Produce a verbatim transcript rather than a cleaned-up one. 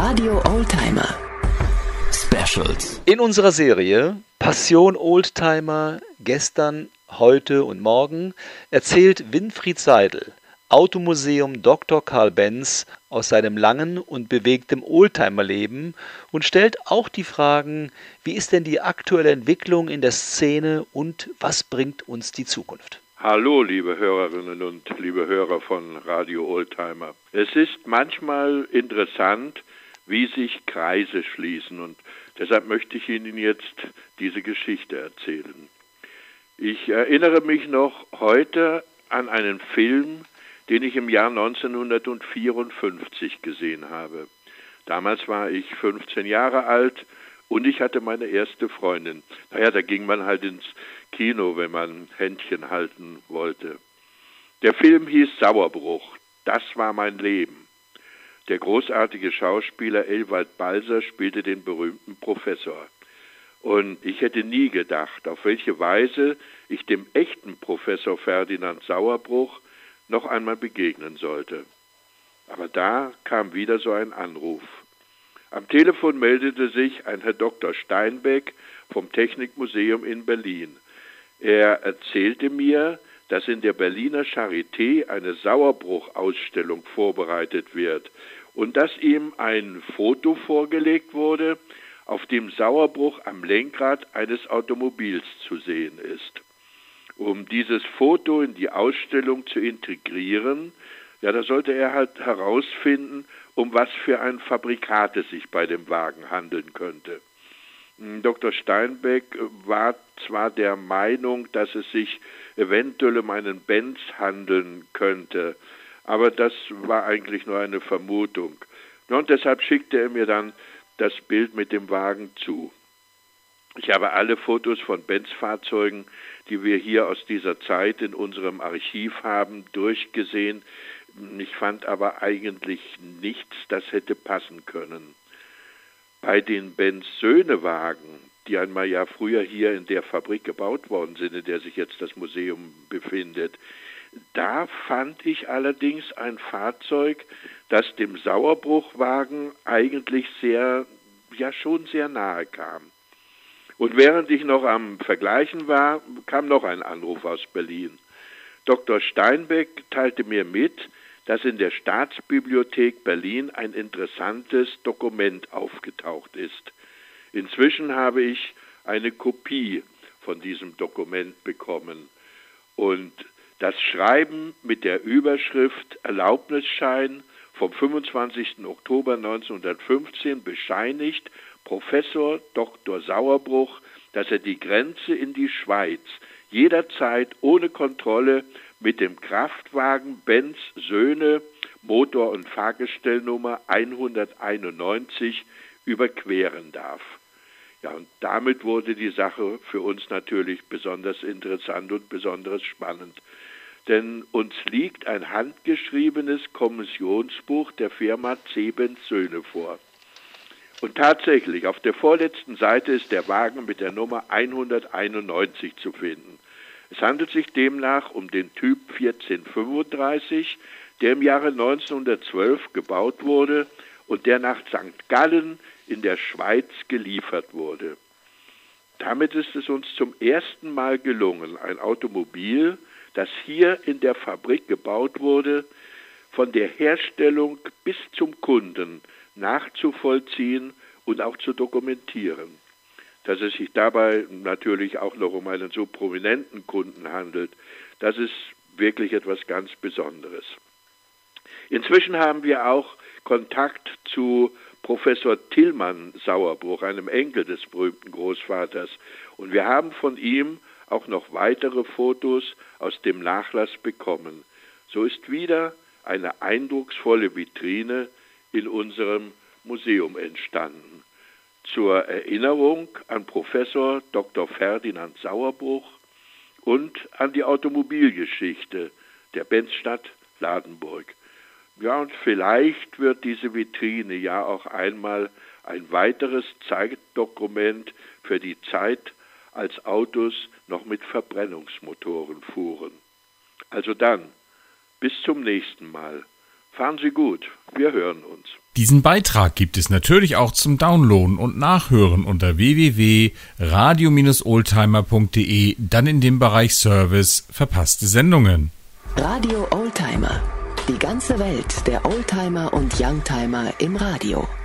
Radio Oldtimer Specials. In unserer Serie Passion Oldtimer, gestern, heute und morgen erzählt Winfried Seidel, Automuseum Doktor Karl Benz, aus seinem langen und bewegtem Oldtimerleben und stellt auch die Fragen, wie ist denn die aktuelle Entwicklung in der Szene und was bringt uns die Zukunft? Hallo, liebe Hörerinnen und liebe Hörer von Radio Oldtimer. Es ist manchmal interessant, wie sich Kreise schließen, und deshalb möchte ich Ihnen jetzt diese Geschichte erzählen. Ich erinnere mich noch heute an einen Film, den ich im Jahr neunzehnhundertvierundfünfzig gesehen habe. Damals war ich fünfzehn Jahre alt und ich hatte meine erste Freundin. Naja, da ging man halt ins Kino, wenn man Händchen halten wollte. Der Film hieß Sauerbruch. Das war mein Leben. Der großartige Schauspieler Ewald Balser spielte den berühmten Professor. Und ich hätte nie gedacht, auf welche Weise ich dem echten Professor Ferdinand Sauerbruch noch einmal begegnen sollte. Aber da kam wieder so ein Anruf. Am Telefon meldete sich ein Herr Doktor Steinbeck vom Technikmuseum in Berlin. Er erzählte mir, dass in der Berliner Charité eine Sauerbruch-Ausstellung vorbereitet wird und dass ihm ein Foto vorgelegt wurde, auf dem Sauerbruch am Lenkrad eines Automobils zu sehen ist. Um dieses Foto in die Ausstellung zu integrieren, ja, da sollte er halt herausfinden, um was für ein Fabrikat es sich bei dem Wagen handeln könnte. Doktor Steinbeck war zwar der Meinung, dass es sich eventuell um einen Benz handeln könnte, aber das war eigentlich nur eine Vermutung. Und deshalb schickte er mir dann das Bild mit dem Wagen zu. Ich habe alle Fotos von Benz-Fahrzeugen, die wir hier aus dieser Zeit in unserem Archiv haben, durchgesehen. Ich fand aber eigentlich nichts, das hätte passen können. Bei den Benz-Söhne-Wagen, die einmal ja früher hier in der Fabrik gebaut worden sind, in der sich jetzt das Museum befindet, da fand ich allerdings ein Fahrzeug, das dem Sauerbruchwagen eigentlich sehr, ja schon sehr nahe kam. Und während ich noch am Vergleichen war, kam noch ein Anruf aus Berlin. Doktor Steinbeck teilte mir mit, dass in der Staatsbibliothek Berlin ein interessantes Dokument aufgetaucht ist. Inzwischen habe ich eine Kopie von diesem Dokument bekommen. Und das Schreiben mit der Überschrift Erlaubnisschein vom fünfundzwanzigsten Oktober neunzehnhundertfünfzehn bescheinigt Professor Doktor Sauerbruch, dass er die Grenze in die Schweiz jederzeit ohne Kontrolle mit dem Kraftwagen Benz Söhne Motor- und Fahrgestellnummer hunderteinundneunzig überqueren darf. Ja, und damit wurde die Sache für uns natürlich besonders interessant und besonders spannend. Denn uns liegt ein handgeschriebenes Kommissionsbuch der Firma C. Benz Söhne vor. Und tatsächlich, auf der vorletzten Seite ist der Wagen mit der Nummer hunderteinundneunzig zu finden. Es handelt sich demnach um den Typ vierzehnhundertfünfunddreißig, der im Jahre neunzehnhundertzwölf gebaut wurde und der nach Sankt Gallen in der Schweiz geliefert wurde. Damit ist es uns zum ersten Mal gelungen, ein Automobil, das hier in der Fabrik gebaut wurde, von der Herstellung bis zum Kunden nachzuvollziehen und auch zu dokumentieren. Dass es sich dabei natürlich auch noch um einen so prominenten Kunden handelt, das ist wirklich etwas ganz Besonderes. Inzwischen haben wir auch Kontakt zu Professor Tillmann Sauerbruch, einem Enkel des berühmten Großvaters. Und wir haben von ihm auch noch weitere Fotos aus dem Nachlass bekommen. So ist wieder eine eindrucksvolle Vitrine in unserem Museum entstanden. Zur Erinnerung an Professor Doktor Ferdinand Sauerbruch und an die Automobilgeschichte der Benzstadt Ladenburg. Ja, und vielleicht wird diese Vitrine ja auch einmal ein weiteres Zeitdokument für die Zeit, als Autos noch mit Verbrennungsmotoren fuhren. Also dann, bis zum nächsten Mal. Fahren Sie gut, wir hören uns. Diesen Beitrag gibt es natürlich auch zum Downloaden und Nachhören unter w w w punkt radio oldtimer punkt d e, dann in dem Bereich Service verpasste Sendungen. Radio Oldtimer. Die ganze Welt der Oldtimer und Youngtimer im Radio.